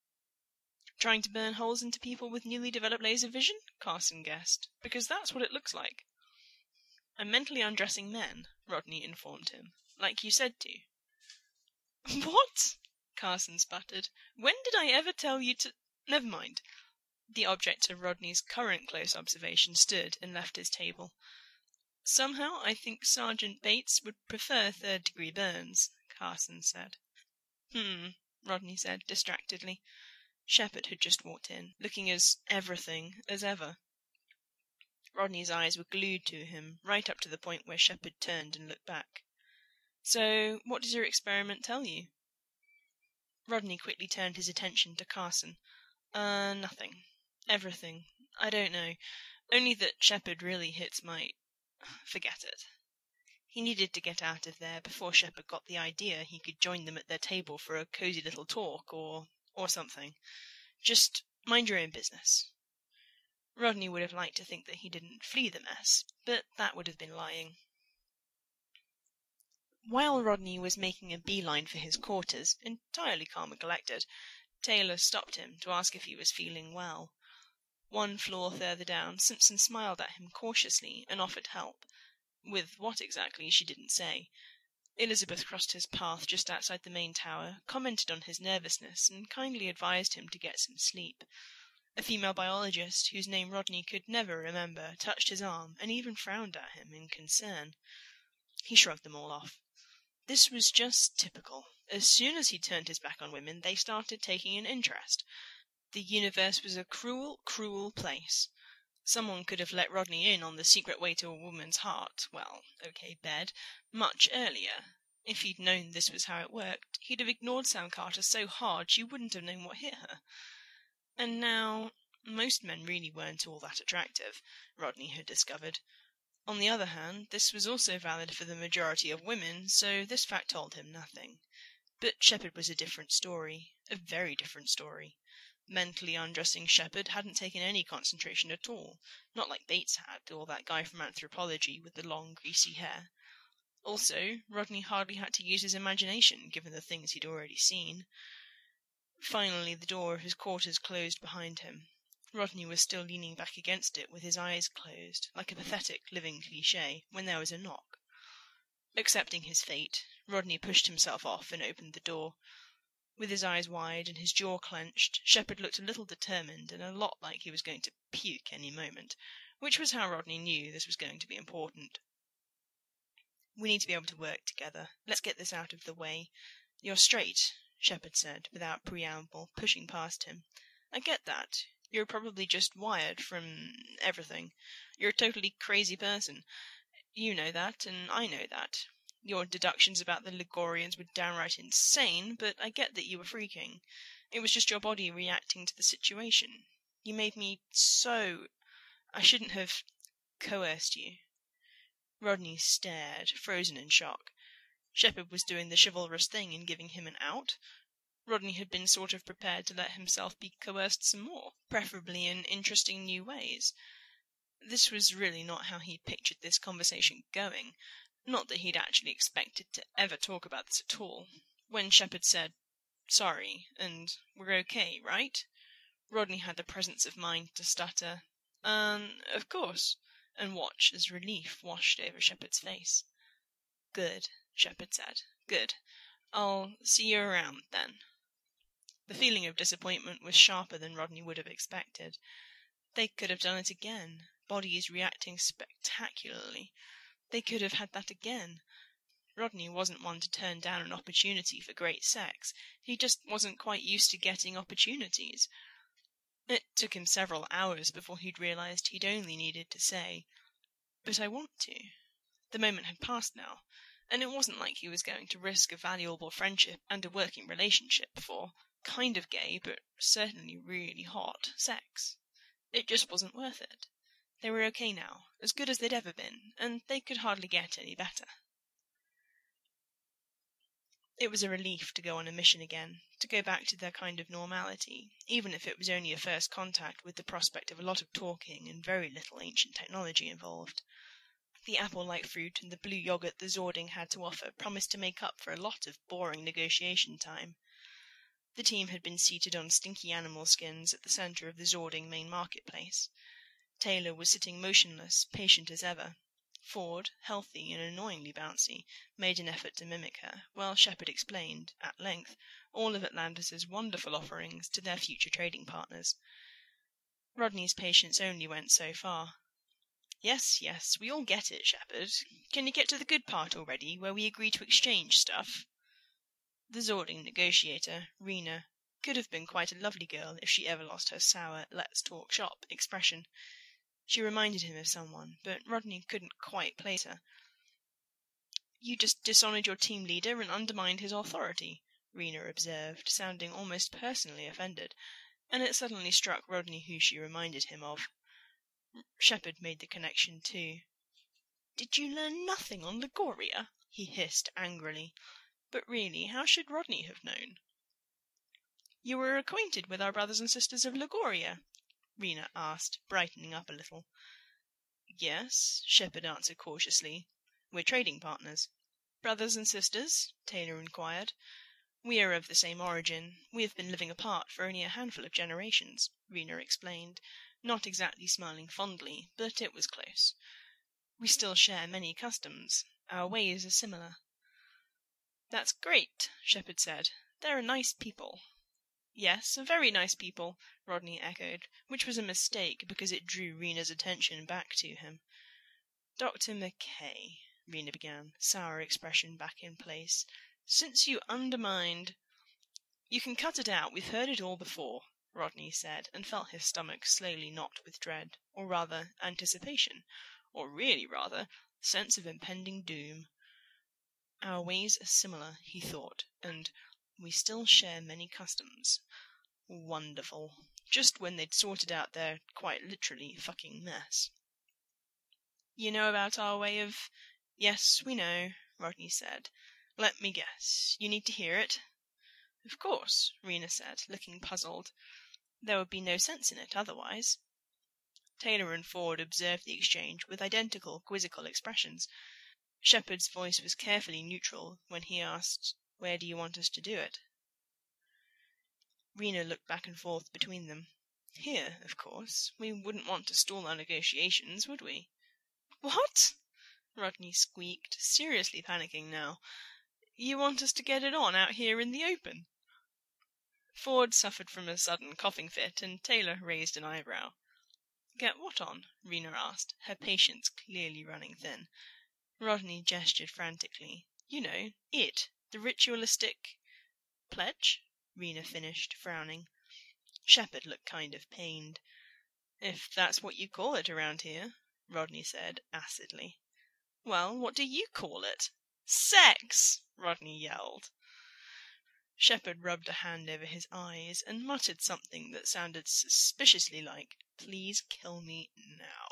Speaker 1: "Trying to burn holes into people with newly developed laser vision?" Carson guessed. "Because that's what it looks like." "I'm mentally undressing men," Rodney informed him, "like you said to." "What?" Carson sputtered. "When did I ever tell you to—" Never mind. The object of Rodney's current close observation stood and left his table. "Somehow I think Sergeant Bates would prefer third-degree burns," Carson said. "Hmm," Rodney said, distractedly. Shepherd had just walked in, looking as everything as ever. Rodney's eyes were glued to him, right up to the point where Shepherd turned and looked back. "So, what does your experiment tell you?" Rodney quickly turned his attention to Carson. Uh, nothing. Everything. I don't know. Only that Shepherd really hits my... Forget it." He needed to get out of there before Shepherd got the idea he could join them at their table for a cosy little talk, or... or something. Just mind your own business. Rodney would have liked to think that he didn't flee the mess, but that would have been lying. While Rodney was making a beeline for his quarters, entirely calm and collected, Taylor stopped him to ask if he was feeling well. One floor further down, Simpson smiled at him cautiously and offered help. With what exactly, she didn't say. Elizabeth crossed his path just outside the main tower, commented on his nervousness, and kindly advised him to get some sleep. A female biologist, whose name Rodney could never remember, touched his arm and even frowned at him in concern. He shrugged them all off. This was just typical. As soon as he turned his back on women, they started taking an interest. The universe was a cruel, cruel place. Someone could have let Rodney in on the secret way to a woman's heart, well, okay, bed, much earlier. If he'd known this was how it worked, he'd have ignored Sam Carter so hard she wouldn't have known what hit her. And now, Most men really weren't all that attractive, Rodney had discovered. On the other hand, this was also valid for the majority of women, so this fact told him nothing. But Shepherd was a different story, a very different story. Mentally undressing Shepherd hadn't taken any concentration at all, not like Bates had, or that guy from Anthropology with the long, greasy hair. Also, Rodney hardly had to use his imagination, given the things he'd already seen. Finally, the door of his quarters closed behind him. Rodney was still leaning back against it with his eyes closed, like a pathetic living cliché, when there was a knock. Accepting his fate, Rodney pushed himself off and opened the door. With his eyes wide and his jaw clenched, Shepherd looked a little determined and a lot like he was going to puke any moment, which was how Rodney knew this was going to be important. "We need to be able to work together. Let's get this out of the way. You're straight," Shepherd said, without preamble, pushing past him. "I get that. You're probably just wired from everything. You're a totally crazy person. You know that, and I know that. Your deductions about the Ligorians were downright insane, but I get that you were freaking. It was just your body reacting to the situation. You made me so... I shouldn't have coerced you." Rodney stared, frozen in shock. Shepherd was doing the chivalrous thing in giving him an out. Rodney had been sort of prepared to let himself be coerced some more, preferably in interesting new ways. This was really not how he'd pictured this conversation going, not that he'd actually expected to ever talk about this at all. When Shepherd said, "Sorry, and we're okay, right?" Rodney had the presence of mind to stutter, Um, of course," and watch as relief washed over Shepherd's face. "Good," Shepherd said. "Good. I'll see you around, then." The feeling of disappointment was sharper than Rodney would have expected. They could have done it again, bodies reacting spectacularly. They could have had that again. Rodney wasn't one to turn down an opportunity for great sex. He just wasn't quite used to getting opportunities. It took him several hours before he'd realized he'd only needed to say, "But I want to." The moment had passed now, and it wasn't like he was going to risk a valuable friendship and a working relationship for kind of gay, but certainly really hot, sex. It just wasn't worth it. They were okay now, as good as they'd ever been, and they could hardly get any better. It was a relief to go on a mission again, to go back to their kind of normality, even if it was only a first contact with the prospect of a lot of talking and very little ancient technology involved. The apple-like fruit and the blue yogurt the Zording had to offer promised to make up for a lot of boring negotiation time. The team had been seated on stinky animal skins at the centre of the Zording main marketplace. Taylor was sitting motionless, patient as ever. Ford, healthy and annoyingly bouncy, made an effort to mimic her, while Shepherd explained, at length, all of Atlantis's wonderful offerings to their future trading partners. Rodney's patience only went so far. "Yes, yes, we all get it, Shepherd. Can you get to the good part already, where we agree to exchange stuff?" The Zording negotiator, Rena, could have been quite a lovely girl if she ever lost her sour let's-talk-shop expression. She reminded him of someone, but Rodney couldn't quite place her. "You just dishonoured your team leader and undermined his authority," Rena observed, sounding almost personally offended, and it suddenly struck Rodney who she reminded him of. Shepherd made the connection too. "Did you learn nothing on Ligoria?" he hissed angrily. But really, how should Rodney have known? "You were acquainted with our brothers and sisters of Ligoria?" Rena asked, brightening up a little. "Yes," Shepherd answered cautiously. "We're trading partners." "Brothers and sisters?" Taylor inquired. "We are of the same origin. We have been living apart for only a handful of generations," Rena explained, not exactly smiling fondly, but it was close. "We still share many customs. Our ways are similar." "That's great," Shepherd said. "They're a nice people." "Yes, a very nice people," Rodney echoed, which was a mistake because it drew Rena's attention back to him. "Doctor McKay," Rena began, sour expression back in place, "since you undermined—" "You can cut it out. We've heard it all before," Rodney said, and felt his stomach slowly knot with dread, or rather anticipation, or really rather sense of impending doom. Our ways are similar, he thought, and we still share many customs. Wonderful. just when they'd sorted out their, quite literally, fucking mess. "You know about our way of—" "Yes, we know," Rodney said. "Let me guess. You need to hear it?" "Of course," Rena said, looking puzzled. "There would be no sense in it otherwise." Taylor and Ford observed the exchange with identical quizzical expressions. Shepard's voice was carefully neutral when he asked, "Where do you want us to do it?" Rena looked back and forth between them. "Here, of course. We wouldn't want to stall our negotiations, would we?" "What?" Rodney squeaked, seriously panicking now. "You want us to get it on out here in the open?" Ford suffered from a sudden coughing fit, and Taylor raised an eyebrow. "Get what on?" Rena asked, her patience clearly running thin. Rodney gestured frantically. "You know, it. The ritualistic—" "Pledge?" Rena finished, frowning. Shepard looked kind of pained. "If that's what you call it around here," Rodney said acidly. "Well, what do you call it?" "Sex!" Rodney yelled. Shepard rubbed a hand over his eyes and muttered something that sounded suspiciously like, "Please kill me now."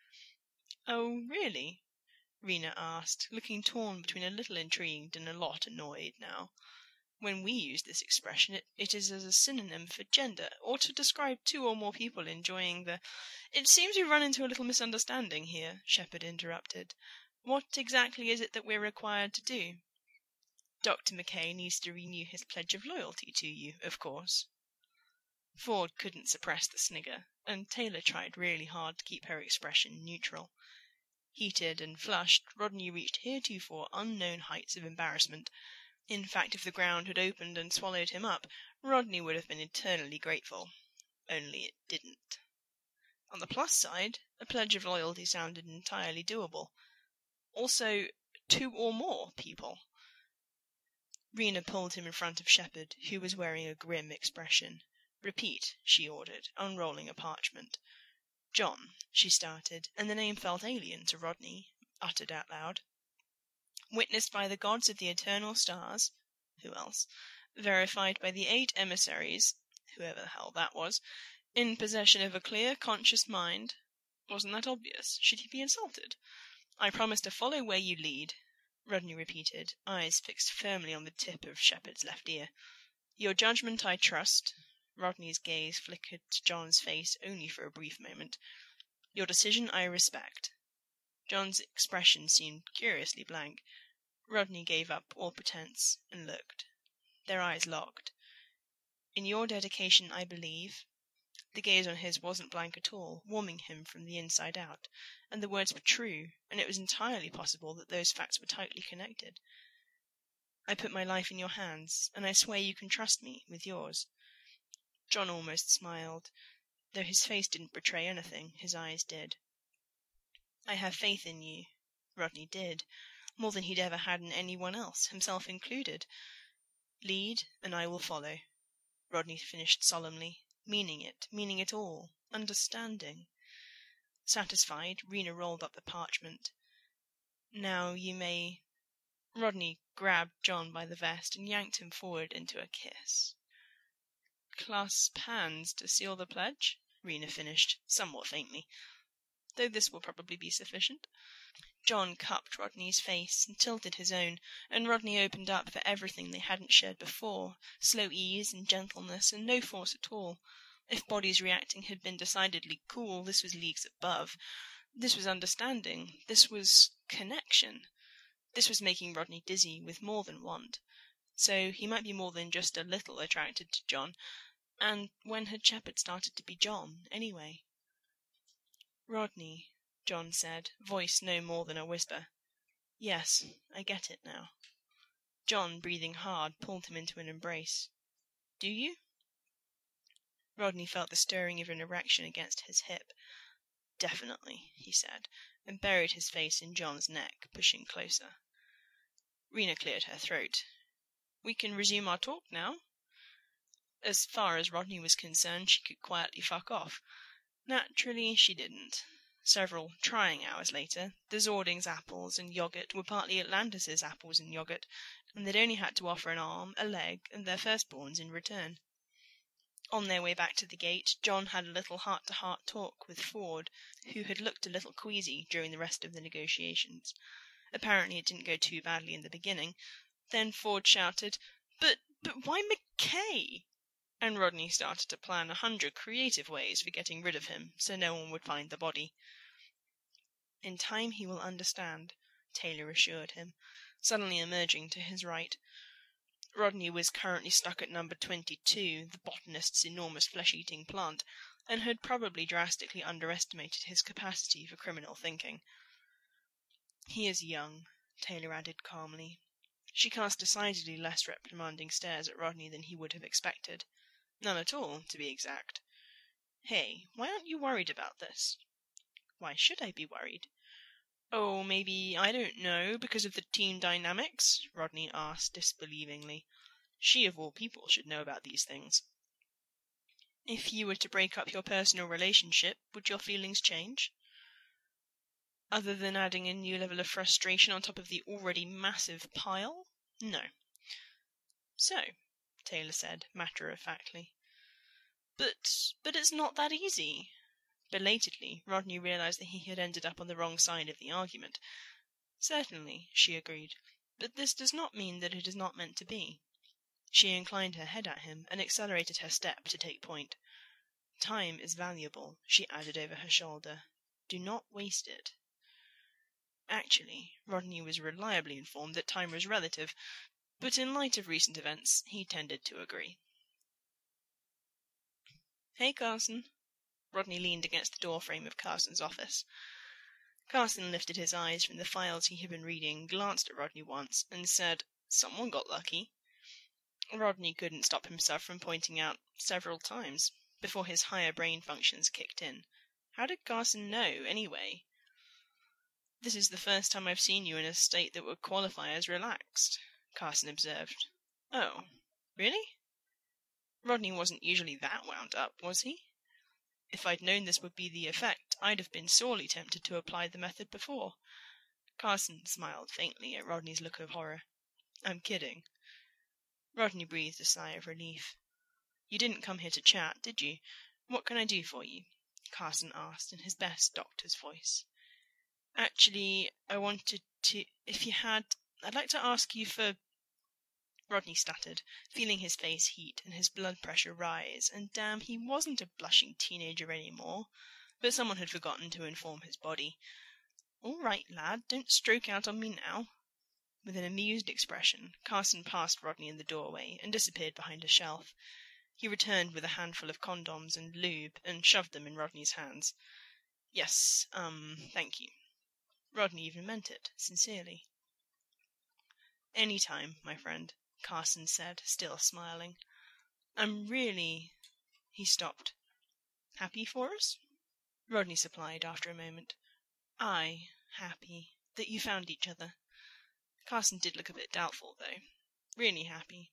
Speaker 1: "Oh, really?" Rena asked, looking torn between a little intrigued and a lot annoyed now. "When we use this expression it, it is as a synonym for gender, or to describe two or more people enjoying the—" "It seems we've run into a little misunderstanding here," Shepard interrupted. "What exactly is it that we're required to do?" "Doctor McKay needs to renew his pledge of loyalty to you, of course." Ford couldn't suppress the snigger, and Taylor tried really hard to keep her expression neutral. Heated and flushed, Rodney reached heretofore unknown heights of embarrassment. In fact, if the ground had opened and swallowed him up, Rodney would have been eternally grateful. Only it didn't. On the plus side, a pledge of loyalty sounded entirely doable. Also, two or more people. Rena pulled him in front of Shepard, who was wearing a grim expression. "Repeat," she ordered, unrolling a parchment. "John," she started, and the name felt alien to Rodney, uttered out loud. "Witnessed by the gods of the eternal stars," who else? "Verified by the eight emissaries," whoever the hell that was. "In possession of a clear, conscious mind." Wasn't that obvious? Should he be insulted? "I promise to follow where you lead," Rodney repeated, eyes fixed firmly on the tip of Shepard's left ear. "Your judgment I trust." Rodney's gaze flickered to John's face only for a brief moment. "Your decision I respect." John's expression seemed curiously blank. Rodney gave up all pretense and looked. Their eyes locked. "In your dedication I believe." The gaze on his wasn't blank at all, warming him from the inside out, and the words were true, and it was entirely possible that those facts were tightly connected. "I put my life in your hands, and I swear you can trust me with yours." John almost smiled. Though his face didn't betray anything, his eyes did. "I have faith in you." Rodney did. More than he'd ever had in anyone else, himself included. "Lead, and I will follow," Rodney finished solemnly, meaning it, meaning it all, understanding. Satisfied, Rena rolled up the parchment. "Now you may—" Rodney grabbed John by the vest and yanked him forward into a kiss. "Clasp hands to seal the pledge," Rena finished, somewhat faintly. "Though this will probably be sufficient." John cupped Rodney's face and tilted his own, and Rodney opened up for everything they hadn't shared before, slow ease and gentleness and no force at all. If bodies reacting had been decidedly cool, this was leagues above. This was understanding. This was connection. This was making Rodney dizzy with more than want. So he might be more than just a little attracted to John. And when had Shepard started to be John, anyway? "Rodney," John said, voice no more than a whisper. "Yes, I get it now." John, breathing hard, pulled him into an embrace. "Do you?" Rodney felt the stirring of an erection against his hip. "Definitely," he said, and buried his face in John's neck, pushing closer. Rena cleared her throat. "We can resume our talk now?" As far as Rodney was concerned, she could quietly fuck off. Naturally, she didn't. Several trying hours later, the Zordings' apples and yogurt were partly Atlantis' apples and yogurt, and they'd only had to offer an arm, a leg, and their firstborns in return. On their way back to the gate, John had a little heart-to-heart talk with Ford, who had looked a little queasy during the rest of the negotiations. Apparently it didn't go too badly in the beginning. Then Ford shouted, But, but why McKay? And Rodney started to plan a hundred creative ways for getting rid of him, so no one would find the body. In time he will understand, Taylor assured him, suddenly emerging to his right. Rodney was currently stuck at number twenty-two, the botanist's enormous flesh-eating plant, and had probably drastically underestimated his capacity for criminal thinking. He is young, Taylor added calmly. She cast decidedly less reprimanding stares at Rodney than he would have expected. None at all, to be exact. Hey, why aren't you worried about this? Why should I be worried? Oh, maybe, I don't know, because of the team dynamics? Rodney asked disbelievingly. She, of all people, should know about these things. If you were to break up your personal relationship, would your feelings change? Other than adding a new level of frustration on top of the already massive pile? No. So, Taylor said, matter-of-factly. But, but it's not that easy. Belatedly, Rodney realized that he had ended up on the wrong side of the argument. Certainly, she agreed, but this does not mean that it is not meant to be. She inclined her head at him and accelerated her step to take point. Time is valuable, she added over her shoulder. Do not waste it. Actually, Rodney was reliably informed that time was relative, but in light of recent events, he tended to agree. Hey, Carson. Rodney leaned against the doorframe of Carson's office. Carson lifted his eyes from the files he had been reading, glanced at Rodney once, and said, Someone got lucky. Rodney couldn't stop himself from pointing out several times, before his higher brain functions kicked in. How did Carson know, anyway? This is the first time I've seen you in a state that would qualify as relaxed, Carson observed. Oh, really? Rodney wasn't usually that wound up, was he? If I'd known this would be the effect, I'd have been sorely tempted to apply the method before. Carson smiled faintly at Rodney's look of horror. I'm kidding. Rodney breathed a sigh of relief. You didn't come here to chat, did you? What can I do for you? Carson asked in his best doctor's voice. Actually, I wanted to... If you had... I'd like to ask you for... Rodney stuttered, feeling his face heat and his blood pressure rise, and damn, he wasn't a blushing teenager any more, but someone had forgotten to inform his body. All right, lad, don't stroke out on me now. With an amused expression, Carson passed Rodney in the doorway and disappeared behind a shelf. He returned with a handful of condoms and lube and shoved them in Rodney's hands. Yes, um, thank you. Rodney even meant it, sincerely. Any time, my friend, Carson said, still smiling. I'm really... He stopped. Happy for us? Rodney supplied after a moment. I happy that you found each other. Carson did look a bit doubtful, though. Really happy.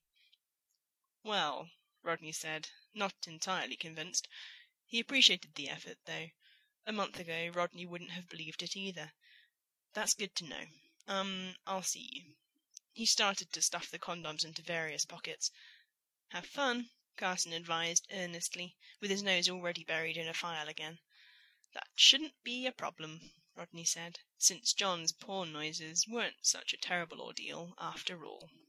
Speaker 1: Well, Rodney said, not entirely convinced. He appreciated the effort, though. A month ago, Rodney wouldn't have believed it either. That's good to know. Um, I'll see you. He started to stuff the condoms into various pockets. Have fun, Carson advised earnestly, with his nose already buried in a file again. That shouldn't be a problem, Rodney said, since John's porn noises weren't such a terrible ordeal after all.